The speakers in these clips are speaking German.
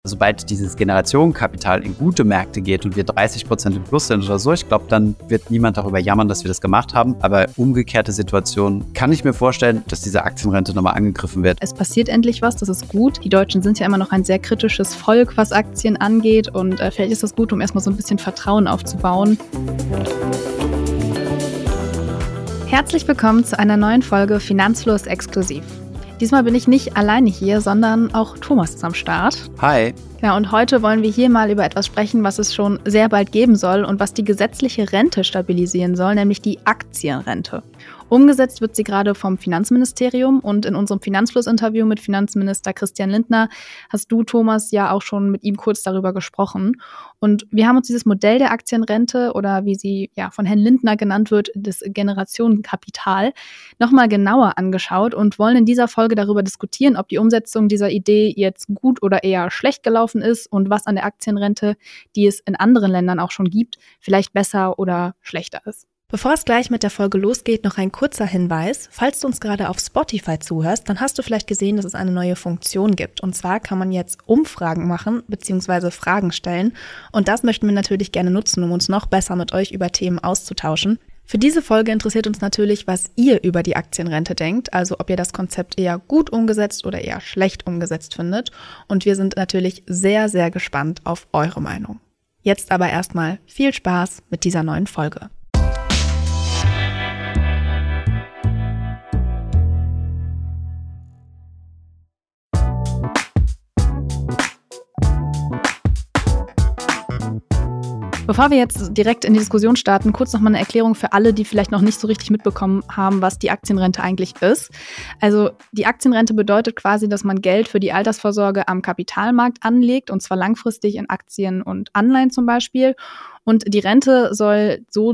Sobald dieses Generationenkapital in gute Märkte geht und wir 30% im Plus sind oder so, ich glaube, dann wird niemand darüber jammern, dass wir das gemacht haben. Aber umgekehrte Situation kann ich mir vorstellen, dass diese Aktienrente nochmal angegriffen wird. Es passiert endlich was, das ist gut. Die Deutschen sind ja immer noch ein sehr kritisches Volk, was Aktien angeht. Und vielleicht ist das gut, um erstmal so ein bisschen Vertrauen aufzubauen. Herzlich willkommen zu einer neuen Folge Finanzfluss exklusiv. Diesmal bin ich nicht alleine hier, sondern auch Thomas ist am Start. Hi. Ja, und heute wollen wir hier mal über etwas sprechen, was es schon sehr bald geben soll und was die gesetzliche Rente stabilisieren soll, nämlich die Aktienrente. Umgesetzt wird sie gerade vom Finanzministerium und in unserem Finanzfluss-Interview mit Finanzminister Christian Lindner hast du, Thomas, ja auch schon mit ihm kurz darüber gesprochen. Und wir haben uns dieses Modell der Aktienrente oder wie sie ja von Herrn Lindner genannt wird, das Generationenkapital, nochmal genauer angeschaut und wollen in dieser Folge darüber diskutieren, ob die Umsetzung dieser Idee jetzt gut oder eher schlecht gelaufen ist und was an der Aktienrente, die es in anderen Ländern auch schon gibt, vielleicht besser oder schlechter ist. Bevor es gleich mit der Folge losgeht, noch ein kurzer Hinweis. Falls du uns gerade auf Spotify zuhörst, dann hast du vielleicht gesehen, dass es eine neue Funktion gibt. Und zwar kann man jetzt Umfragen machen bzw. Fragen stellen. Und das möchten wir natürlich gerne nutzen, um uns noch besser mit euch über Themen auszutauschen. Für diese Folge interessiert uns natürlich, was ihr über die Aktienrente denkt, also ob ihr das Konzept eher gut umgesetzt oder eher schlecht umgesetzt findet. Und wir sind natürlich sehr, sehr gespannt auf eure Meinung. Jetzt aber erstmal viel Spaß mit dieser neuen Folge. Bevor wir jetzt direkt in die Diskussion starten, kurz noch mal eine Erklärung für alle, die vielleicht noch nicht so richtig mitbekommen haben, was die Aktienrente eigentlich ist. Also die Aktienrente bedeutet quasi, dass man Geld für die Altersvorsorge am Kapitalmarkt anlegt, und zwar langfristig in Aktien und Anleihen zum Beispiel. Und die Rente soll so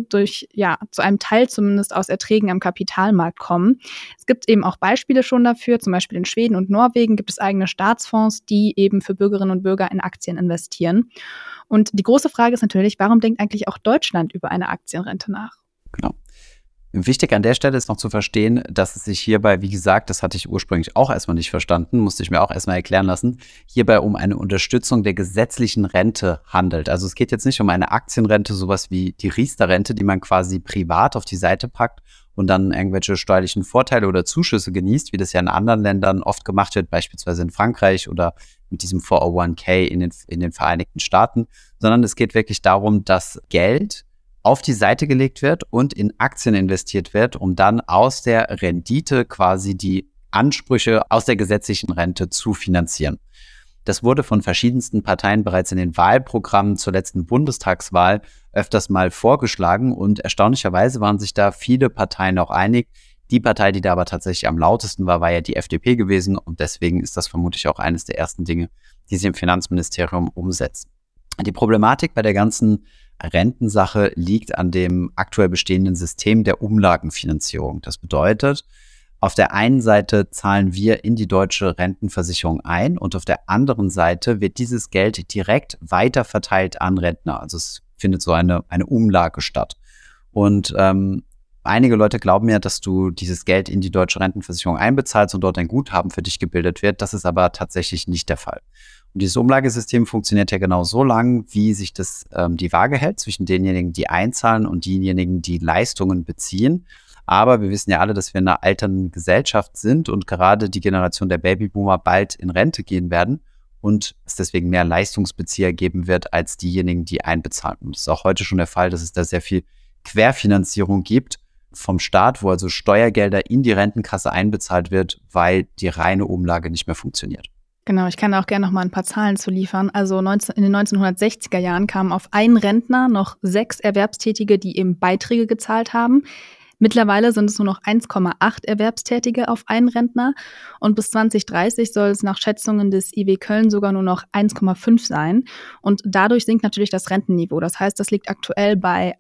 zu einem Teil zumindest aus Erträgen am Kapitalmarkt kommen. Es gibt eben auch Beispiele schon dafür, zum Beispiel in Schweden und Norwegen gibt es eigene Staatsfonds, die eben für Bürgerinnen und Bürger in Aktien investieren. Und die große Frage ist natürlich, warum denkt eigentlich auch Deutschland über eine Aktienrente nach? Genau. Wichtig an der Stelle ist noch zu verstehen, dass es sich hierbei, wie gesagt, das hatte ich ursprünglich auch erstmal nicht verstanden, musste ich mir auch erstmal erklären lassen, hierbei um eine Unterstützung der gesetzlichen Rente handelt. Also es geht jetzt nicht um eine Aktienrente, sowas wie die Riester-Rente, die man quasi privat auf die Seite packt und dann irgendwelche steuerlichen Vorteile oder Zuschüsse genießt, wie das ja in anderen Ländern oft gemacht wird, beispielsweise in Frankreich oder mit diesem 401k in den Vereinigten Staaten, sondern es geht wirklich darum, dass Geld auf die Seite gelegt wird und in Aktien investiert wird, um dann aus der Rendite quasi die Ansprüche aus der gesetzlichen Rente zu finanzieren. Das wurde von verschiedensten Parteien bereits in den Wahlprogrammen zur letzten Bundestagswahl öfters mal vorgeschlagen und erstaunlicherweise waren sich da viele Parteien auch einig. Die Partei, die da aber tatsächlich am lautesten war ja die FDP gewesen und deswegen ist das vermutlich auch eines der ersten Dinge, die sie im Finanzministerium umsetzen. Die Problematik bei der ganzen Rentensache liegt an dem aktuell bestehenden System der Umlagenfinanzierung. Das bedeutet, auf der einen Seite zahlen wir in die deutsche Rentenversicherung ein und auf der anderen Seite wird dieses Geld direkt weiterverteilt an Rentner. Also es findet so eine Umlage statt. Und einige Leute glauben ja, dass du dieses Geld in die deutsche Rentenversicherung einbezahlst und dort ein Guthaben für dich gebildet wird. Das ist aber tatsächlich nicht der Fall. Und dieses Umlagesystem funktioniert ja genau so lang, wie sich das die Waage hält zwischen denjenigen, die einzahlen und denjenigen, die Leistungen beziehen. Aber wir wissen ja alle, dass wir in einer alternden Gesellschaft sind und gerade die Generation der Babyboomer bald in Rente gehen werden und es deswegen mehr Leistungsbezieher geben wird als diejenigen, die einbezahlen. Und das ist auch heute schon der Fall, dass es da sehr viel Querfinanzierung gibt vom Staat, wo also Steuergelder in die Rentenkasse einbezahlt wird, weil die reine Umlage nicht mehr funktioniert. Genau, ich kann auch gerne noch mal ein paar Zahlen zu liefern. Also in den 1960er Jahren kamen auf einen Rentner noch 6 Erwerbstätige, die eben Beiträge gezahlt haben. Mittlerweile sind es nur noch 1,8 Erwerbstätige auf einen Rentner und bis 2030 soll es nach Schätzungen des IW Köln sogar nur noch 1,5 sein. Und dadurch sinkt natürlich das Rentenniveau. Das heißt, das liegt aktuell bei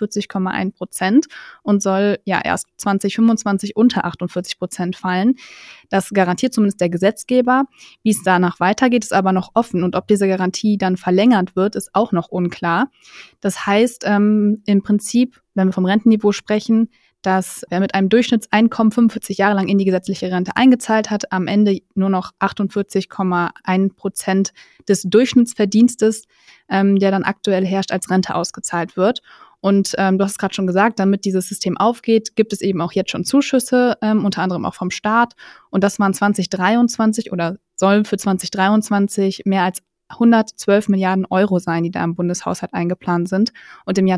48,1% und soll ja erst 2025 unter 48% fallen. Das garantiert zumindest der Gesetzgeber. Wie es danach weitergeht, ist aber noch offen. Und ob diese Garantie dann verlängert wird, ist auch noch unklar. Das heißt, im Prinzip, wenn wir vom Rentenniveau sprechen, dass wer mit einem Durchschnittseinkommen 45 Jahre lang in die gesetzliche Rente eingezahlt hat, am Ende nur noch 48,1% des Durchschnittsverdienstes, der dann aktuell herrscht, als Rente ausgezahlt wird. Und du hast es gerade schon gesagt, damit dieses System aufgeht, gibt es eben auch jetzt schon Zuschüsse, unter anderem auch vom Staat. Und das waren 2023 oder sollen für 2023 mehr als 112 Milliarden Euro sein, die da im Bundeshaushalt eingeplant sind. Und im Jahr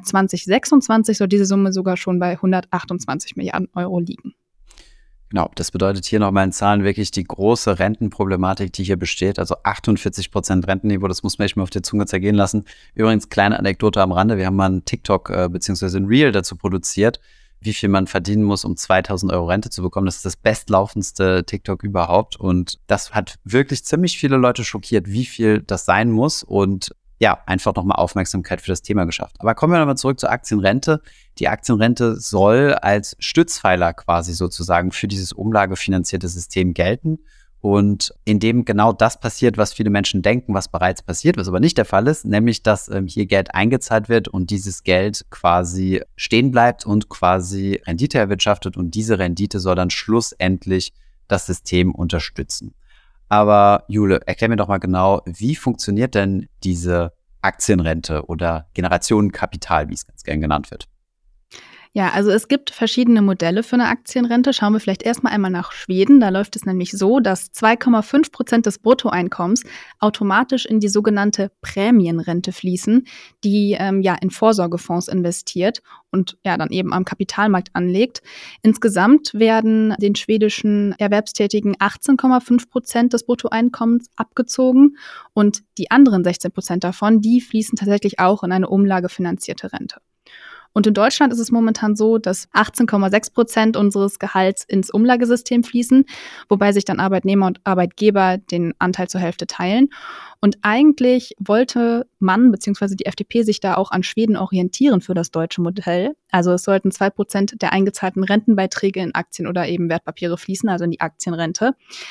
2026 soll diese Summe sogar schon bei 128 Milliarden Euro liegen. Genau, das bedeutet hier nochmal in Zahlen wirklich die große Rentenproblematik, die hier besteht. Also 48% Rentenniveau, das muss man echt mal auf der Zunge zergehen lassen. Übrigens, kleine Anekdote am Rande, wir haben mal einen TikTok bzw. ein Reel dazu produziert, wie viel man verdienen muss, um 2.000 Euro Rente zu bekommen. Das ist das bestlaufendste TikTok überhaupt. Und das hat wirklich ziemlich viele Leute schockiert, wie viel das sein muss. Und ja, einfach nochmal Aufmerksamkeit für das Thema geschafft. Aber kommen wir nochmal zurück zur Aktienrente. Die Aktienrente soll als Stützpfeiler quasi sozusagen für dieses umlagefinanzierte System gelten. Und indem genau das passiert, was viele Menschen denken, was bereits passiert, was aber nicht der Fall ist, nämlich, dass hier Geld eingezahlt wird und dieses Geld quasi stehen bleibt und quasi Rendite erwirtschaftet. Und diese Rendite soll dann schlussendlich das System unterstützen. Aber Jule, erklär mir doch mal genau, wie funktioniert denn diese Aktienrente oder Generationenkapital, wie es ganz gern genannt wird? Ja, also es gibt verschiedene Modelle für eine Aktienrente. Schauen wir vielleicht erstmal einmal nach Schweden. Da läuft es nämlich so, dass 2,5% des Bruttoeinkommens automatisch in die sogenannte Prämienrente fließen, die in Vorsorgefonds investiert und ja dann eben am Kapitalmarkt anlegt. Insgesamt werden den schwedischen Erwerbstätigen 18,5% des Bruttoeinkommens abgezogen und die anderen 16% davon, die fließen tatsächlich auch in eine umlagefinanzierte Rente. Und in Deutschland ist es momentan so, dass 18,6% unseres Gehalts ins Umlagesystem fließen, wobei sich dann Arbeitnehmer und Arbeitgeber den Anteil zur Hälfte teilen. Und eigentlich wollte man bzw. die FDP sich da auch an Schweden orientieren für das deutsche Modell. Also es sollten 2% der eingezahlten Rentenbeiträge in Aktien oder eben Wertpapiere fließen, also in die Aktienrente.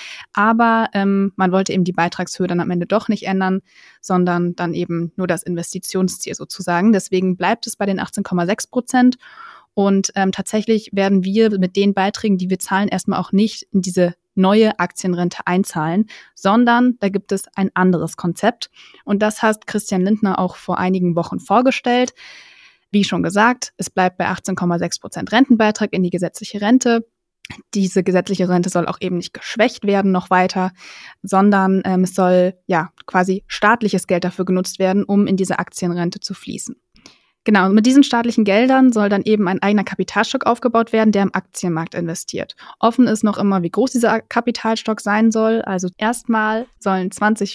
Aber man wollte eben die Beitragshöhe dann am Ende doch nicht ändern, sondern dann eben nur das Investitionsziel sozusagen. Deswegen bleibt es bei den 18,6%. Und tatsächlich werden wir mit den Beiträgen, die wir zahlen, erstmal auch nicht in diese neue Aktienrente einzahlen, sondern da gibt es ein anderes Konzept. Und das hat Christian Lindner auch vor einigen Wochen vorgestellt. Wie schon gesagt, es bleibt bei 18,6% Rentenbeitrag in die gesetzliche Rente. Diese gesetzliche Rente soll auch eben nicht geschwächt werden noch weiter, sondern es soll ja quasi staatliches Geld dafür genutzt werden, um in diese Aktienrente zu fließen. Genau, und mit diesen staatlichen Geldern soll dann eben ein eigener Kapitalstock aufgebaut werden, der im Aktienmarkt investiert. Offen ist noch immer, wie groß dieser Kapitalstock sein soll. Also erstmal sollen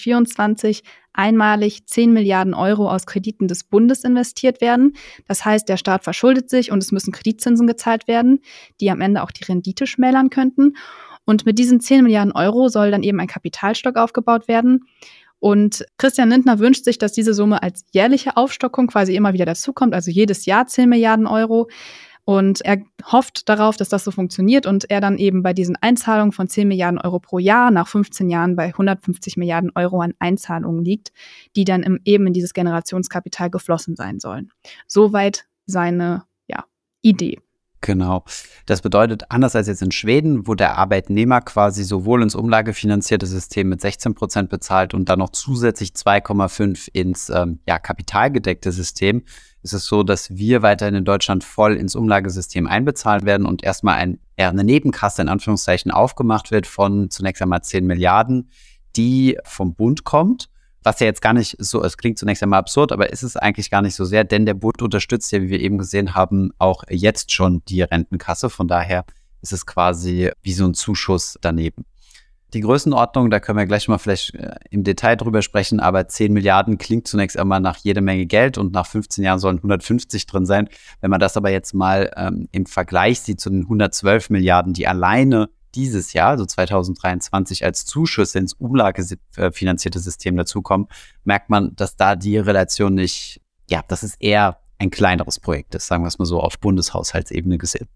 2024 einmalig 10 Milliarden Euro aus Krediten des Bundes investiert werden. Das heißt, der Staat verschuldet sich und es müssen Kreditzinsen gezahlt werden, die am Ende auch die Rendite schmälern könnten. Und mit diesen 10 Milliarden Euro soll dann eben ein Kapitalstock aufgebaut werden. Und Christian Lindner wünscht sich, dass diese Summe als jährliche Aufstockung quasi immer wieder dazukommt, also jedes Jahr 10 Milliarden Euro. Und er hofft darauf, dass das so funktioniert und er dann eben bei diesen Einzahlungen von 10 Milliarden Euro pro Jahr nach 15 Jahren bei 150 Milliarden Euro an Einzahlungen liegt, die dann eben in dieses Generationskapital geflossen sein sollen. Soweit seine Idee. Genau. Das bedeutet, anders als jetzt in Schweden, wo der Arbeitnehmer quasi sowohl ins umlagefinanzierte System mit 16% bezahlt und dann noch zusätzlich 2,5 ins kapitalgedeckte System, ist es so, dass wir weiterhin in Deutschland voll ins Umlagesystem einbezahlt werden und erstmal eine Nebenkasse in Anführungszeichen aufgemacht wird von zunächst einmal 10 Milliarden, die vom Bund kommt. Was ja jetzt gar nicht so, es klingt zunächst einmal absurd, aber ist es eigentlich gar nicht so sehr, denn der Bund unterstützt ja, wie wir eben gesehen haben, auch jetzt schon die Rentenkasse. Von daher ist es quasi wie so ein Zuschuss daneben. Die Größenordnung, da können wir gleich mal vielleicht im Detail drüber sprechen, aber 10 Milliarden klingt zunächst einmal nach jede Menge Geld und nach 15 Jahren sollen 150 drin sein. Wenn man das aber jetzt mal im Vergleich sieht zu den 112 Milliarden, die alleine dieses Jahr, also 2023, als Zuschüsse ins umlagefinanzierte System dazukommen, merkt man, dass da die Relation nicht, dass es eher ein kleineres Projekt ist, sagen wir es mal so, auf Bundeshaushaltsebene gesehen.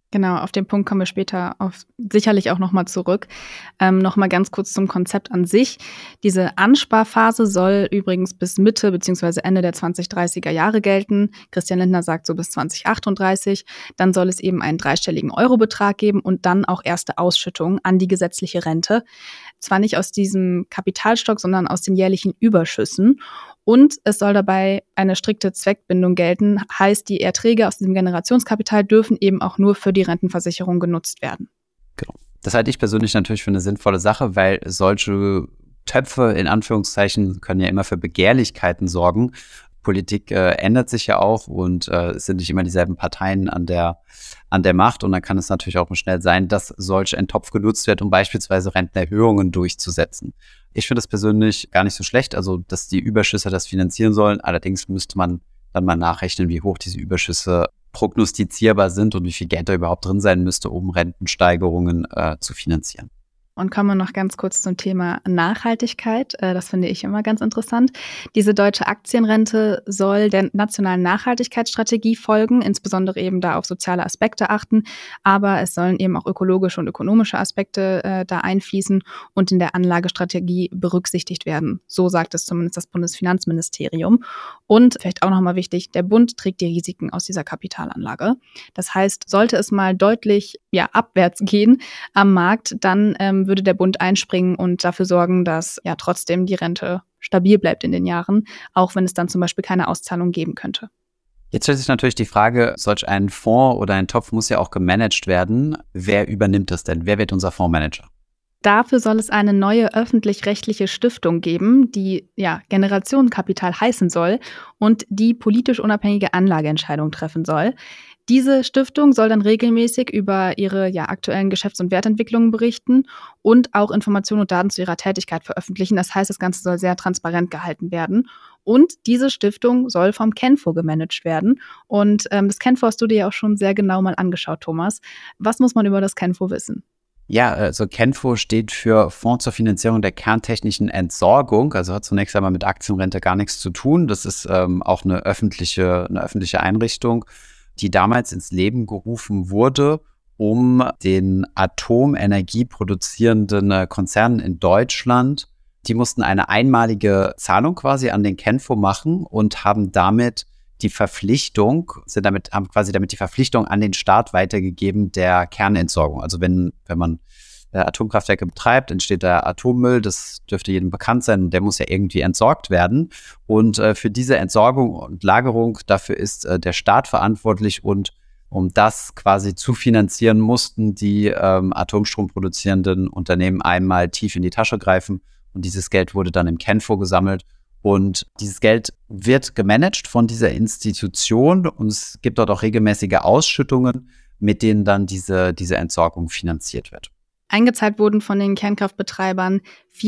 Genau, auf den Punkt kommen wir später sicherlich auch nochmal zurück. Nochmal ganz kurz zum Konzept an sich. Diese Ansparphase soll übrigens bis Mitte bzw. Ende der 2030er Jahre gelten. Christian Lindner sagt so bis 2038. Dann soll es eben einen dreistelligen Eurobetrag geben und dann auch erste Ausschüttungen an die gesetzliche Rente. Zwar nicht aus diesem Kapitalstock, sondern aus den jährlichen Überschüssen. Und es soll dabei eine strikte Zweckbindung gelten. Heißt, die Erträge aus diesem Generationskapital dürfen eben auch nur für die Rentenversicherung genutzt werden. Genau. Das halte ich persönlich natürlich für eine sinnvolle Sache, weil solche Töpfe in Anführungszeichen können ja immer für Begehrlichkeiten sorgen. Politik ändert sich ja auch und es sind nicht immer dieselben Parteien an der Macht. Und dann kann es natürlich auch schnell sein, dass solch ein Topf genutzt wird, um beispielsweise Rentenerhöhungen durchzusetzen. Ich finde das persönlich gar nicht so schlecht, also dass die Überschüsse das finanzieren sollen. Allerdings müsste man dann mal nachrechnen, wie hoch diese Überschüsse prognostizierbar sind und wie viel Geld da überhaupt drin sein müsste, um Rentensteigerungen zu finanzieren. Und kommen wir noch ganz kurz zum Thema Nachhaltigkeit. Das finde ich immer ganz interessant. Diese deutsche Aktienrente soll der nationalen Nachhaltigkeitsstrategie folgen, insbesondere eben da auf soziale Aspekte achten. Aber es sollen eben auch ökologische und ökonomische Aspekte da einfließen und in der Anlagestrategie berücksichtigt werden. So sagt es zumindest das Bundesfinanzministerium. Und vielleicht auch nochmal wichtig, der Bund trägt die Risiken aus dieser Kapitalanlage. Das heißt, sollte es mal deutlich abwärts gehen am Markt, dann würde der Bund einspringen und dafür sorgen, dass trotzdem die Rente stabil bleibt in den Jahren, auch wenn es dann zum Beispiel keine Auszahlung geben könnte. Jetzt stellt sich natürlich die Frage, solch ein Fonds oder ein Topf muss ja auch gemanagt werden. Wer übernimmt das denn? Wer wird unser Fondsmanager? Dafür soll es eine neue öffentlich-rechtliche Stiftung geben, die Generationenkapital heißen soll und die politisch unabhängige Anlageentscheidungen treffen soll. Diese Stiftung soll dann regelmäßig über ihre aktuellen Geschäfts- und Wertentwicklungen berichten und auch Informationen und Daten zu ihrer Tätigkeit veröffentlichen. Das heißt, das Ganze soll sehr transparent gehalten werden. Und diese Stiftung soll vom Kenfo gemanagt werden. Und das Kenfo hast du dir ja auch schon sehr genau mal angeschaut, Thomas. Was muss man über das Kenfo wissen? Ja, also Kenfo steht für Fonds zur Finanzierung der kerntechnischen Entsorgung, also hat zunächst einmal mit Aktienrente gar nichts zu tun. Das ist auch eine öffentliche Einrichtung, die damals ins Leben gerufen wurde, um den Atomenergie produzierenden Konzernen in Deutschland, die mussten eine einmalige Zahlung quasi an den Kenfo machen und haben damit die Verpflichtung, haben quasi damit die Verpflichtung an den Staat weitergegeben der Kernentsorgung. Also wenn man Atomkraftwerke betreibt, entsteht der Atommüll, das dürfte jedem bekannt sein, und der muss ja irgendwie entsorgt werden. Und für diese Entsorgung und Lagerung, dafür ist der Staat verantwortlich, und um das quasi zu finanzieren, mussten die Atomstrom produzierenden Unternehmen einmal tief in die Tasche greifen, und dieses Geld wurde dann im Kenfo gesammelt. Und dieses Geld wird gemanagt von dieser Institution, und es gibt dort auch regelmäßige Ausschüttungen, mit denen dann diese Entsorgung finanziert wird. Eingezahlt wurden von den Kernkraftbetreibern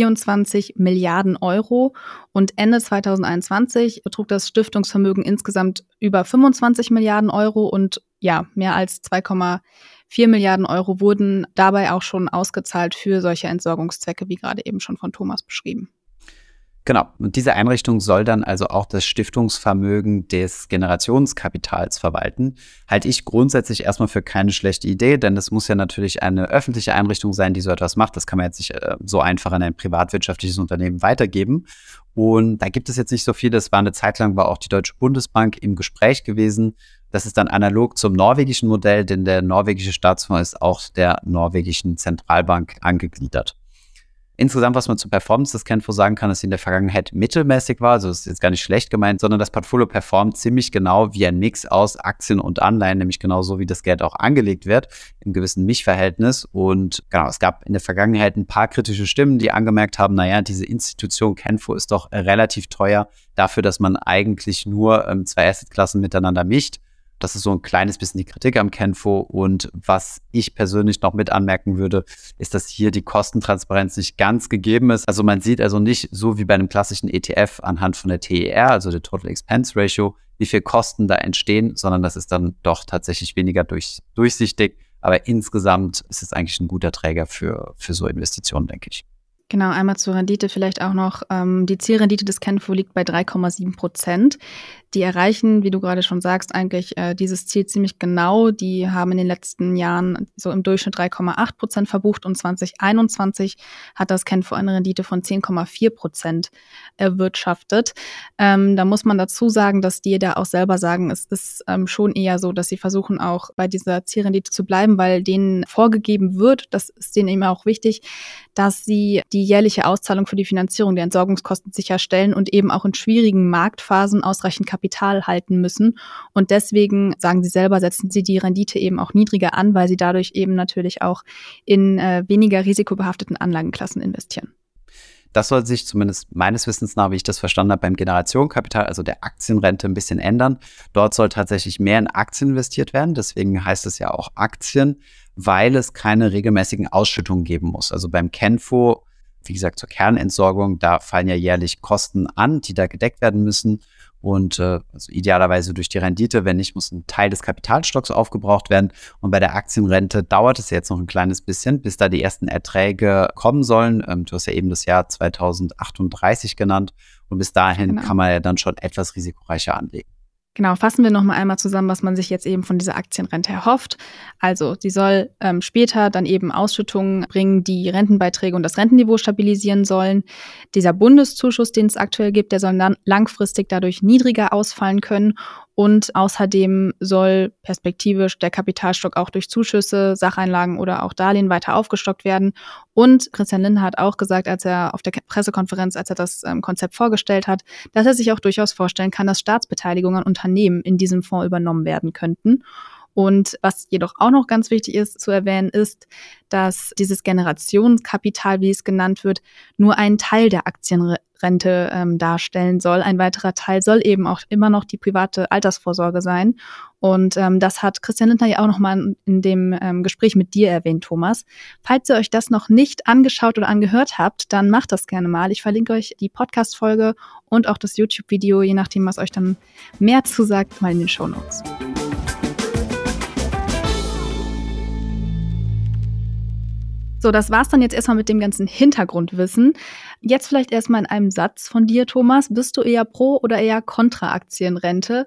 24 Milliarden Euro und Ende 2021 betrug das Stiftungsvermögen insgesamt über 25 Milliarden Euro und mehr als 2,4 Milliarden Euro wurden dabei auch schon ausgezahlt für solche Entsorgungszwecke, wie gerade eben schon von Thomas beschrieben. Genau, und diese Einrichtung soll dann also auch das Stiftungsvermögen des Generationskapitals verwalten. Halte ich grundsätzlich erstmal für keine schlechte Idee, denn es muss ja natürlich eine öffentliche Einrichtung sein, die so etwas macht. Das kann man jetzt nicht so einfach an ein privatwirtschaftliches Unternehmen weitergeben. Und da gibt es jetzt nicht so viel. Das war eine Zeit lang, war auch die Deutsche Bundesbank im Gespräch gewesen. Das ist dann analog zum norwegischen Modell, denn der norwegische Staatsfonds ist auch der norwegischen Zentralbank angegliedert. Insgesamt, was man zur Performance des Kenfo sagen kann, dass sie in der Vergangenheit mittelmäßig war, also das ist jetzt gar nicht schlecht gemeint, sondern das Portfolio performt ziemlich genau wie ein Mix aus Aktien und Anleihen, nämlich genauso wie das Geld auch angelegt wird, im gewissen Mischverhältnis. Und genau, es gab in der Vergangenheit ein paar kritische Stimmen, die angemerkt haben, diese Institution Kenfo ist doch relativ teuer dafür, dass man eigentlich nur zwei Assetklassen miteinander mischt. Das ist so ein kleines bisschen die Kritik am Kenfo. Und was ich persönlich noch mit anmerken würde, ist, dass hier die Kostentransparenz nicht ganz gegeben ist. Also man sieht also nicht so wie bei einem klassischen ETF anhand von der TER, also der Total Expense Ratio, wie viel Kosten da entstehen, sondern das ist dann doch tatsächlich weniger durchsichtig. Aber insgesamt ist es eigentlich ein guter Träger für so Investitionen, denke ich. Genau, einmal zur Rendite vielleicht auch noch. Die Zielrendite des Kenfo liegt bei 3,7%. Die erreichen, wie du gerade schon sagst, eigentlich dieses Ziel ziemlich genau. Die haben in den letzten Jahren so im Durchschnitt 3,8% verbucht und 2021 hat das Kenfo eine Rendite von 10,4% erwirtschaftet. Da muss man dazu sagen, dass die da auch selber sagen, es ist schon eher so, dass sie versuchen auch bei dieser Zielrendite zu bleiben, weil denen vorgegeben wird, das ist denen eben auch wichtig, dass sie die jährliche Auszahlung für die Finanzierung der Entsorgungskosten sicherstellen und eben auch in schwierigen Marktphasen ausreichend Kapital halten müssen. Und deswegen, sagen sie selber, setzen sie die Rendite eben auch niedriger an, weil sie dadurch eben natürlich auch in weniger risikobehafteten Anlagenklassen investieren. Das soll sich zumindest meines Wissens nach, wie ich das verstanden habe, beim Generationenkapital, also der Aktienrente, ein bisschen ändern. Dort soll tatsächlich mehr in Aktien investiert werden. Deswegen heißt es ja auch Aktien, weil es keine regelmäßigen Ausschüttungen geben muss. Also beim Kenfo, wie gesagt, zur Kernentsorgung, da fallen ja jährlich Kosten an, die da gedeckt werden müssen. Und also idealerweise durch die Rendite, wenn nicht, muss ein Teil des Kapitalstocks aufgebraucht werden. Und bei der Aktienrente dauert es jetzt noch ein kleines bisschen, bis da die ersten Erträge kommen sollen. Du hast ja eben das Jahr 2038 genannt. Und bis dahin kann man ja dann schon etwas risikoreicher anlegen. Genau, fassen wir nochmal einmal zusammen, was man sich jetzt eben von dieser Aktienrente erhofft. Also sie soll später dann eben Ausschüttungen bringen, die Rentenbeiträge und das Rentenniveau stabilisieren sollen. Dieser Bundeszuschuss, den es aktuell gibt, der soll dann langfristig dadurch niedriger ausfallen können. Und außerdem soll perspektivisch der Kapitalstock auch durch Zuschüsse, Sacheinlagen oder auch Darlehen weiter aufgestockt werden. Und Christian Lindner hat auch gesagt, als er auf der Pressekonferenz, als er das Konzept vorgestellt hat, dass er sich auch durchaus vorstellen kann, dass Staatsbeteiligungen an Unternehmen in diesem Fonds übernommen werden könnten. Und was jedoch auch noch ganz wichtig ist zu erwähnen, ist, dass dieses Generationenkapital, wie es genannt wird, nur einen Teil der Aktienrente darstellen soll. Ein weiterer Teil soll eben auch immer noch die private Altersvorsorge sein. Und das hat Christian Lindner ja auch nochmal in dem Gespräch mit dir erwähnt, Thomas. Falls ihr euch das noch nicht angeschaut oder angehört habt, dann macht das gerne mal. Ich verlinke euch die Podcast-Folge und auch das YouTube-Video, je nachdem, was euch dann mehr zusagt, mal in den Shownotes. So, das war's dann jetzt erstmal mit dem ganzen Hintergrundwissen. Jetzt vielleicht erstmal in einem Satz von dir, Thomas. Bist du eher pro oder eher kontra Aktienrente,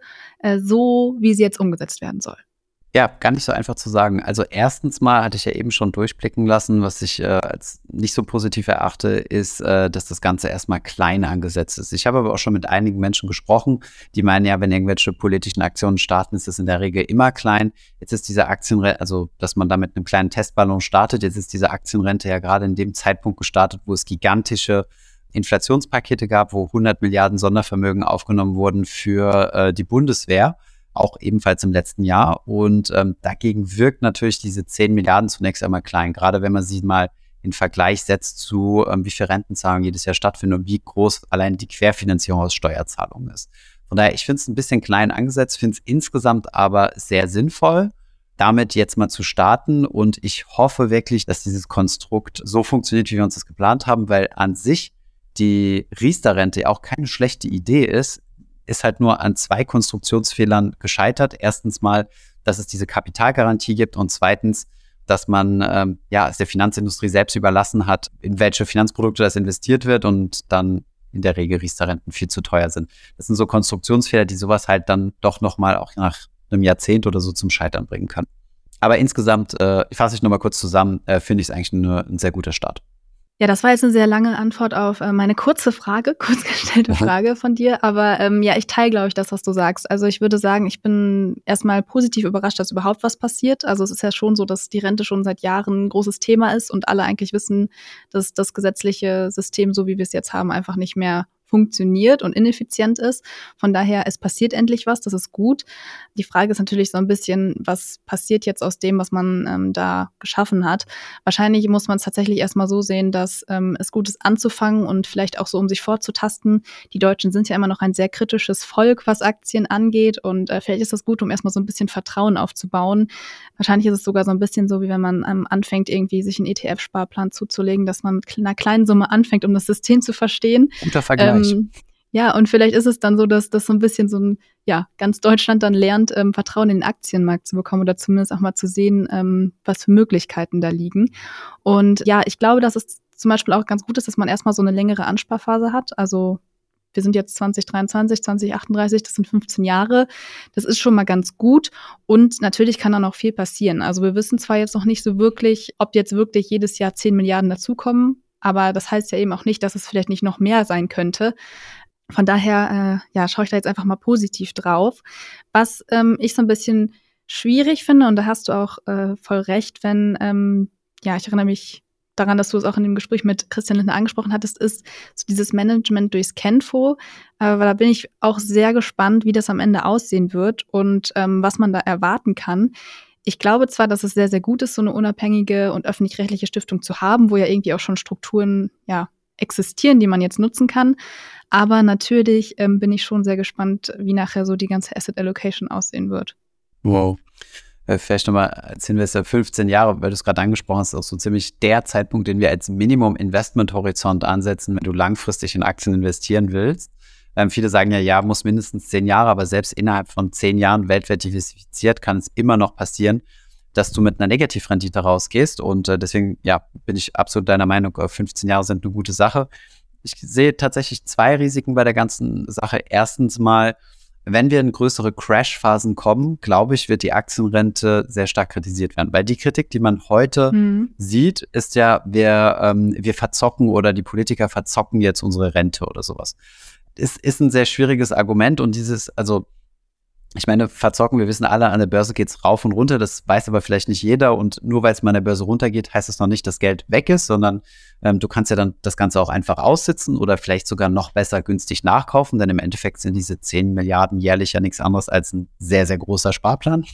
so wie sie jetzt umgesetzt werden soll? Ja, gar nicht so einfach zu sagen. Also erstens mal hatte ich ja eben schon durchblicken lassen, was ich als nicht so positiv erachte, ist, dass das Ganze erstmal klein angesetzt ist. Ich habe aber auch schon mit einigen Menschen gesprochen, die meinen ja, wenn irgendwelche politischen Aktionen starten, ist das in der Regel immer klein. Jetzt ist diese Aktienrente, also dass man da mit einem kleinen Testballon startet, jetzt ist diese Aktienrente ja gerade in dem Zeitpunkt gestartet, wo es gigantische Inflationspakete gab, wo 100 Milliarden Sondervermögen aufgenommen wurden für die Bundeswehr. Auch ebenfalls im letzten Jahr. Und dagegen wirkt natürlich diese 10 Milliarden zunächst einmal klein, gerade wenn man sie mal in Vergleich setzt zu, wie viel Rentenzahlungen jedes Jahr stattfinden und wie groß allein die Querfinanzierung aus Steuerzahlungen ist. Von daher, ich finde es ein bisschen klein angesetzt, finde es insgesamt aber sehr sinnvoll, damit jetzt mal zu starten. Und ich hoffe wirklich, dass dieses Konstrukt so funktioniert, wie wir uns das geplant haben, weil an sich die Riester-Rente auch keine schlechte Idee ist halt nur an 2 Konstruktionsfehlern gescheitert. Erstens mal, dass es diese Kapitalgarantie gibt und zweitens, dass man es der Finanzindustrie selbst überlassen hat, in welche Finanzprodukte das investiert wird und dann in der Regel Riester-Renten viel zu teuer sind. Das sind so Konstruktionsfehler, die sowas halt dann doch nochmal auch nach einem Jahrzehnt oder so zum Scheitern bringen können. Aber insgesamt, fasse ich nochmal kurz zusammen, finde ich es eigentlich ein sehr guter Start. Ja, das war jetzt eine sehr lange Antwort auf meine kurz gestellte Frage von dir. Aber ich teile, glaube ich, das, was du sagst. Also ich würde sagen, ich bin erstmal positiv überrascht, dass überhaupt was passiert. Also es ist ja schon so, dass die Rente schon seit Jahren ein großes Thema ist und alle eigentlich wissen, dass das gesetzliche System, so wie wir es jetzt haben, einfach nicht mehr funktioniert und ineffizient ist. Von daher, es passiert endlich was, das ist gut. Die Frage ist natürlich so ein bisschen, was passiert jetzt aus dem, was man da geschaffen hat. Wahrscheinlich muss man es tatsächlich erstmal so sehen, dass es gut ist anzufangen und vielleicht auch so, um sich vorzutasten. Die Deutschen sind ja immer noch ein sehr kritisches Volk, was Aktien angeht und vielleicht ist das gut, um erstmal so ein bisschen Vertrauen aufzubauen. Wahrscheinlich ist es sogar so ein bisschen so, wie wenn man anfängt, irgendwie sich einen ETF-Sparplan zuzulegen, dass man mit einer kleinen Summe anfängt, um das System zu verstehen. Guter Vergleich. Ja, und vielleicht ist es dann so, dass das so ein bisschen ganz Deutschland dann lernt, Vertrauen in den Aktienmarkt zu bekommen oder zumindest auch mal zu sehen, was für Möglichkeiten da liegen. Und ja, ich glaube, dass es zum Beispiel auch ganz gut ist, dass man erstmal so eine längere Ansparphase hat. Also wir sind jetzt 2023, 2038, das sind 15 Jahre. Das ist schon mal ganz gut. Und natürlich kann da noch viel passieren. Also wir wissen zwar jetzt noch nicht so wirklich, ob jetzt wirklich jedes Jahr 10 Milliarden dazukommen, aber das heißt ja eben auch nicht, dass es vielleicht nicht noch mehr sein könnte. Von daher schaue ich da jetzt einfach mal positiv drauf. Was ich so ein bisschen schwierig finde, und da hast du auch voll recht, wenn, ich erinnere mich daran, dass du es auch in dem Gespräch mit Christian Lindner angesprochen hattest, ist so dieses Management durchs Kenfo. Weil da bin ich auch sehr gespannt, wie das am Ende aussehen wird und was man da erwarten kann. Ich glaube zwar, dass es sehr, sehr gut ist, so eine unabhängige und öffentlich-rechtliche Stiftung zu haben, wo ja irgendwie auch schon Strukturen existieren, die man jetzt nutzen kann. Aber natürlich bin ich schon sehr gespannt, wie nachher so die ganze Asset Allocation aussehen wird. Wow. Vielleicht nochmal als Investor 15 Jahre, weil du es gerade angesprochen hast, auch so ziemlich der Zeitpunkt, den wir als Minimum-Investment-Horizont ansetzen, wenn du langfristig in Aktien investieren willst. Viele sagen ja, muss mindestens 10 Jahre, aber selbst innerhalb von 10 Jahren weltweit diversifiziert kann es immer noch passieren, dass du mit einer Negativrendite rausgehst. Und deswegen, bin ich absolut deiner Meinung, 15 Jahre sind eine gute Sache. Ich sehe tatsächlich 2 Risiken bei der ganzen Sache. Erstens mal, wenn wir in größere Crash-Phasen kommen, glaube ich, wird die Aktienrente sehr stark kritisiert werden. Weil die Kritik, die man heute sieht, ist ja, wir verzocken oder die Politiker verzocken jetzt unsere Rente oder sowas. Es ist ein sehr schwieriges Argument und ich meine, verzocken, wir wissen alle, an der Börse geht's rauf und runter, das weiß aber vielleicht nicht jeder und nur weil es mal an der Börse runtergeht, heißt das noch nicht, dass Geld weg ist, sondern du kannst ja dann das Ganze auch einfach aussitzen oder vielleicht sogar noch besser günstig nachkaufen, denn im Endeffekt sind diese 10 Milliarden jährlich ja nichts anderes als ein sehr, sehr großer Sparplan.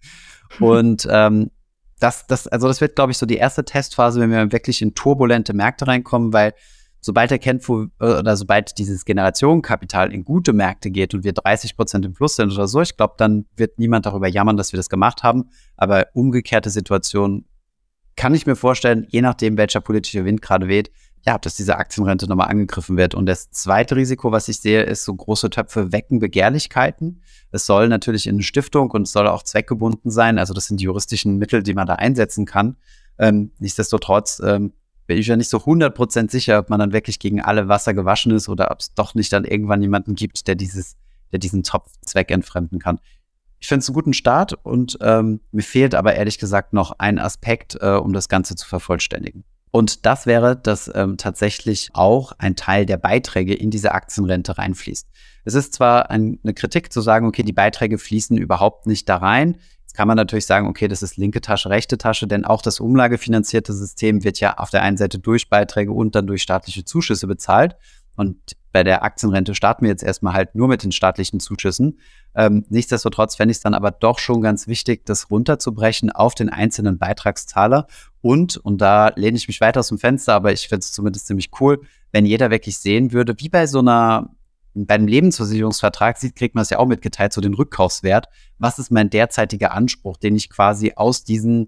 Und das wird, glaube ich, so die erste Testphase, wenn wir wirklich in turbulente Märkte reinkommen, weil sobald sobald dieses Generationenkapital in gute Märkte geht und wir 30% im Plus sind oder so, ich glaube, dann wird niemand darüber jammern, dass wir das gemacht haben. Aber umgekehrte Situationen kann ich mir vorstellen, je nachdem, welcher politische Wind gerade weht, dass diese Aktienrente nochmal angegriffen wird. Und das zweite Risiko, was ich sehe, ist, so große Töpfe wecken Begehrlichkeiten. Es soll natürlich in eine Stiftung und es soll auch zweckgebunden sein. Also das sind die juristischen Mittel, die man da einsetzen kann. Nichtsdestotrotz bin ich ja nicht so 100% sicher, ob man dann wirklich gegen alle Wasser gewaschen ist oder ob es doch nicht dann irgendwann jemanden gibt, der diesen Topf zweckentfremden kann. Ich finde es einen guten Start und mir fehlt aber ehrlich gesagt noch ein Aspekt, um das Ganze zu vervollständigen. Und das wäre, dass tatsächlich auch ein Teil der Beiträge in diese Aktienrente reinfließt. Es ist zwar eine Kritik zu sagen, okay, die Beiträge fließen überhaupt nicht da rein. Jetzt kann man natürlich sagen, okay, das ist linke Tasche, rechte Tasche, denn auch das umlagefinanzierte System wird ja auf der einen Seite durch Beiträge und dann durch staatliche Zuschüsse bezahlt. Und bei der Aktienrente starten wir jetzt erstmal halt nur mit den staatlichen Zuschüssen. Nichtsdestotrotz fände ich es dann aber doch schon ganz wichtig, das runterzubrechen auf den einzelnen Beitragszahler. Und da lehne ich mich weit aus dem Fenster, aber ich finde es zumindest ziemlich cool, wenn jeder wirklich sehen würde, wie beim Lebensversicherungsvertrag kriegt man es ja auch mitgeteilt, so den Rückkaufswert. Was ist mein derzeitiger Anspruch, den ich quasi aus diesen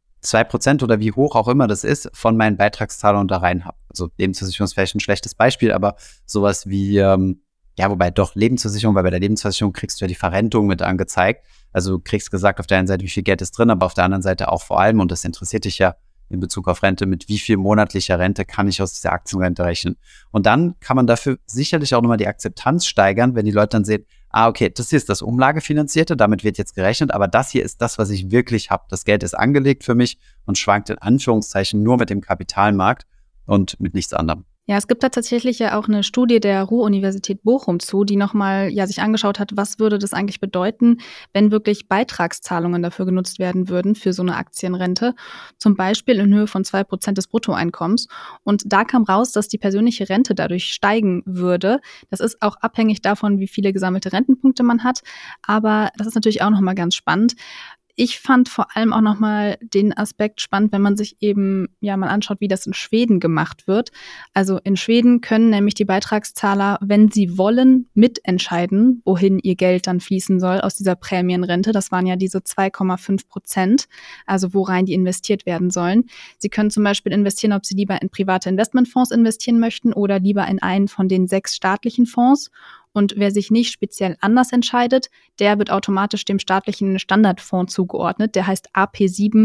2% oder wie hoch auch immer das ist, von meinen Beitragszahlern da rein habe. Also Lebensversicherung ist vielleicht ein schlechtes Beispiel, aber sowas wie, wobei doch Lebensversicherung, weil bei der Lebensversicherung kriegst du ja die Verrentung mit angezeigt. Also du kriegst gesagt auf der einen Seite, wie viel Geld ist drin, aber auf der anderen Seite auch vor allem, und das interessiert dich ja in Bezug auf Rente, mit wie viel monatlicher Rente kann ich aus dieser Aktienrente rechnen. Und dann kann man dafür sicherlich auch nochmal die Akzeptanz steigern, wenn die Leute dann sehen, okay, das hier ist das Umlagefinanzierte, damit wird jetzt gerechnet, aber das hier ist das, was ich wirklich habe. Das Geld ist angelegt für mich und schwankt in Anführungszeichen nur mit dem Kapitalmarkt und mit nichts anderem. Ja, es gibt da tatsächlich ja auch eine Studie der Ruhr-Universität Bochum zu, die nochmal sich angeschaut hat, was würde das eigentlich bedeuten, wenn wirklich Beitragszahlungen dafür genutzt werden würden für so eine Aktienrente, zum Beispiel in Höhe von 2% des Bruttoeinkommens. Und da kam raus, dass die persönliche Rente dadurch steigen würde. Das ist auch abhängig davon, wie viele gesammelte Rentenpunkte man hat. Aber das ist natürlich auch nochmal ganz spannend. Ich fand vor allem auch nochmal den Aspekt spannend, wenn man sich eben mal anschaut, wie das in Schweden gemacht wird. Also in Schweden können nämlich die Beitragszahler, wenn sie wollen, mitentscheiden, wohin ihr Geld dann fließen soll aus dieser Prämienrente. Das waren ja diese 2,5%, also worein die investiert werden sollen. Sie können zum Beispiel investieren, ob sie lieber in private Investmentfonds investieren möchten oder lieber in einen von den 6 staatlichen Fonds. Und wer sich nicht speziell anders entscheidet, der wird automatisch dem staatlichen Standardfonds zugeordnet. Der heißt AP7.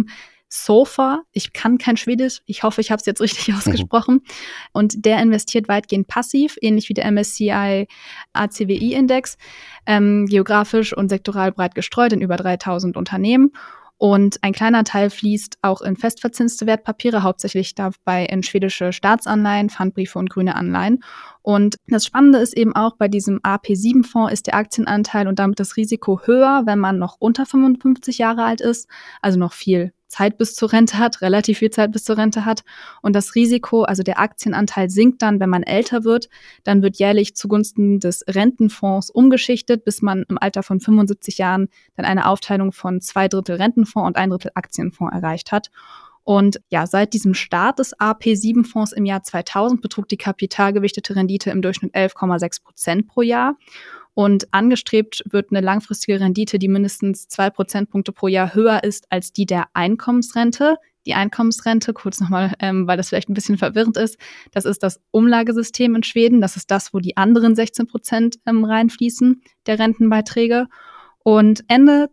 SOFA. Ich kann kein Schwedisch. Ich hoffe, ich habe es jetzt richtig ausgesprochen. Und der investiert weitgehend passiv, ähnlich wie der MSCI ACWI-Index, geografisch und sektoral breit gestreut in über 3000 Unternehmen. Und ein kleiner Teil fließt auch in festverzinste Wertpapiere, hauptsächlich dabei in schwedische Staatsanleihen, Pfandbriefe und grüne Anleihen. Und das Spannende ist eben auch, bei diesem AP7-Fonds ist der Aktienanteil und damit das Risiko höher, wenn man noch unter 55 Jahre alt ist, also noch viel Zeit bis zur Rente hat, relativ viel Zeit bis zur Rente hat. Und das Risiko, also der Aktienanteil sinkt dann, wenn man älter wird. Dann wird jährlich zugunsten des Rentenfonds umgeschichtet, bis man im Alter von 75 Jahren dann eine Aufteilung von 2/3 Rentenfonds und 1/3 Aktienfonds erreicht hat. Und ja, seit diesem Start des AP7-Fonds im Jahr 2000 betrug die kapitalgewichtete Rendite im Durchschnitt 11,6% pro Jahr. Und angestrebt wird eine langfristige Rendite, die mindestens 2 Prozentpunkte pro Jahr höher ist als die der Einkommensrente. Die Einkommensrente, kurz nochmal, weil das vielleicht ein bisschen verwirrend ist, das ist das Umlagesystem in Schweden. Das ist das, wo die anderen 16% reinfließen, der Rentenbeiträge. Und Ende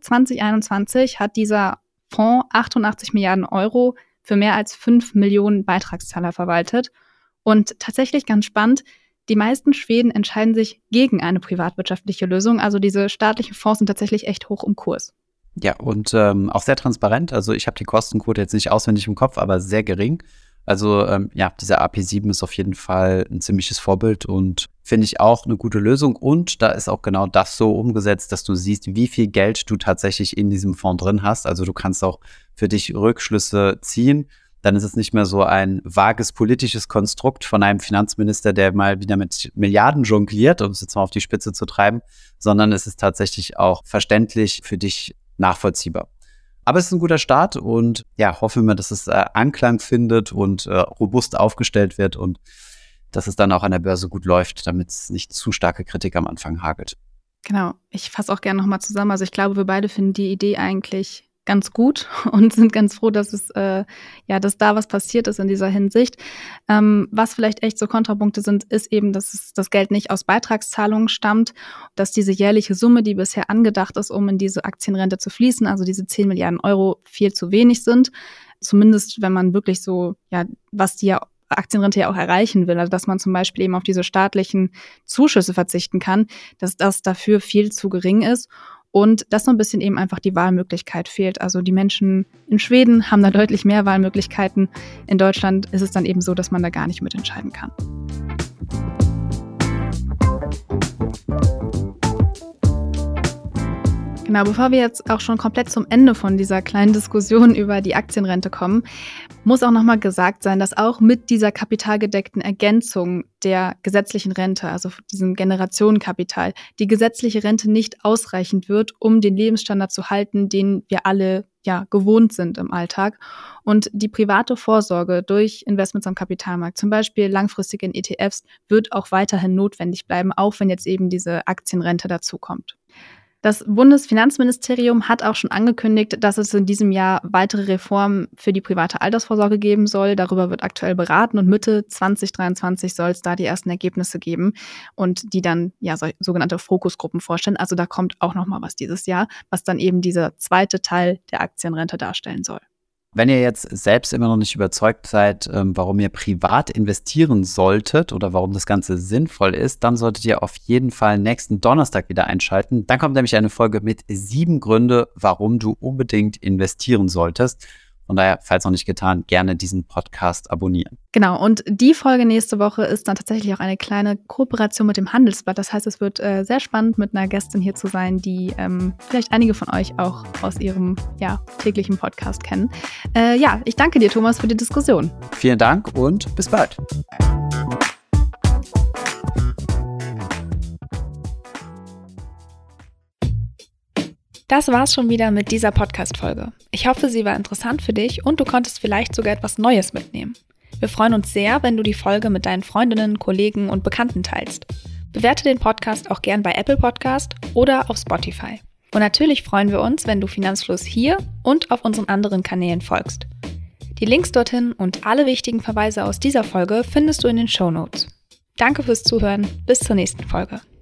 2021 hat dieser Fonds 88 Milliarden Euro für mehr als 5 Millionen Beitragszahler verwaltet. Und tatsächlich ganz spannend, die meisten Schweden entscheiden sich gegen eine privatwirtschaftliche Lösung. Also diese staatlichen Fonds sind tatsächlich echt hoch im Kurs. Ja, und auch sehr transparent. Also ich habe die Kostenquote jetzt nicht auswendig im Kopf, aber sehr gering. Also dieser AP7 ist auf jeden Fall ein ziemliches Vorbild und finde ich auch eine gute Lösung. Und da ist auch genau das so umgesetzt, dass du siehst, wie viel Geld du tatsächlich in diesem Fonds drin hast. Also du kannst auch für dich Rückschlüsse ziehen. Dann ist es nicht mehr so ein vages politisches Konstrukt von einem Finanzminister, der mal wieder mit Milliarden jongliert, um es jetzt mal auf die Spitze zu treiben, sondern es ist tatsächlich auch verständlich für dich nachvollziehbar. Aber es ist ein guter Start und ja, hoffen wir, dass es Anklang findet und robust aufgestellt wird und dass es dann auch an der Börse gut läuft, damit es nicht zu starke Kritik am Anfang hagelt. Genau, ich fasse auch gerne nochmal zusammen. Also ich glaube, wir beide finden die Idee eigentlich ganz gut und sind ganz froh, dass dass da was passiert ist in dieser Hinsicht. Was vielleicht echt so Kontrapunkte sind, ist eben, dass das Geld nicht aus Beitragszahlungen stammt, dass diese jährliche Summe, die bisher angedacht ist, um in diese Aktienrente zu fließen, also diese 10 Milliarden Euro, viel zu wenig sind. Zumindest, wenn man wirklich so, was die Aktienrente ja auch erreichen will, also dass man zum Beispiel eben auf diese staatlichen Zuschüsse verzichten kann, dass das dafür viel zu gering ist. Und dass so ein bisschen eben einfach die Wahlmöglichkeit fehlt. Also die Menschen in Schweden haben da deutlich mehr Wahlmöglichkeiten. In Deutschland ist es dann eben so, dass man da gar nicht mitentscheiden kann. Genau, bevor wir jetzt auch schon komplett zum Ende von dieser kleinen Diskussion über die Aktienrente kommen, muss auch nochmal gesagt sein, dass auch mit dieser kapitalgedeckten Ergänzung der gesetzlichen Rente, also diesem Generationenkapital, die gesetzliche Rente nicht ausreichend wird, um den Lebensstandard zu halten, den wir alle gewohnt sind im Alltag. Und die private Vorsorge durch Investments am Kapitalmarkt, zum Beispiel langfristig in ETFs, wird auch weiterhin notwendig bleiben, auch wenn jetzt eben diese Aktienrente dazukommt. Das Bundesfinanzministerium hat auch schon angekündigt, dass es in diesem Jahr weitere Reformen für die private Altersvorsorge geben soll. Darüber wird aktuell beraten und Mitte 2023 soll es da die ersten Ergebnisse geben und die dann sogenannte Fokusgruppen vorstellen. Also da kommt auch noch mal was dieses Jahr, was dann eben dieser zweite Teil der Aktienrente darstellen soll. Wenn ihr jetzt selbst immer noch nicht überzeugt seid, warum ihr privat investieren solltet oder warum das Ganze sinnvoll ist, dann solltet ihr auf jeden Fall nächsten Donnerstag wieder einschalten. Dann kommt nämlich eine Folge mit 7 Gründe, warum du unbedingt investieren solltest. Von daher, falls noch nicht getan, gerne diesen Podcast abonnieren. Genau, und die Folge nächste Woche ist dann tatsächlich auch eine kleine Kooperation mit dem Handelsblatt. Das heißt, es wird sehr spannend, mit einer Gästin hier zu sein, die vielleicht einige von euch auch aus ihrem täglichen Podcast kennen. Ich danke dir, Thomas, für die Diskussion. Vielen Dank und bis bald. Das war's schon wieder mit dieser Podcast-Folge. Ich hoffe, sie war interessant für dich und du konntest vielleicht sogar etwas Neues mitnehmen. Wir freuen uns sehr, wenn du die Folge mit deinen Freundinnen, Kollegen und Bekannten teilst. Bewerte den Podcast auch gern bei Apple Podcast oder auf Spotify. Und natürlich freuen wir uns, wenn du Finanzfluss hier und auf unseren anderen Kanälen folgst. Die Links dorthin und alle wichtigen Verweise aus dieser Folge findest du in den Shownotes. Danke fürs Zuhören, bis zur nächsten Folge.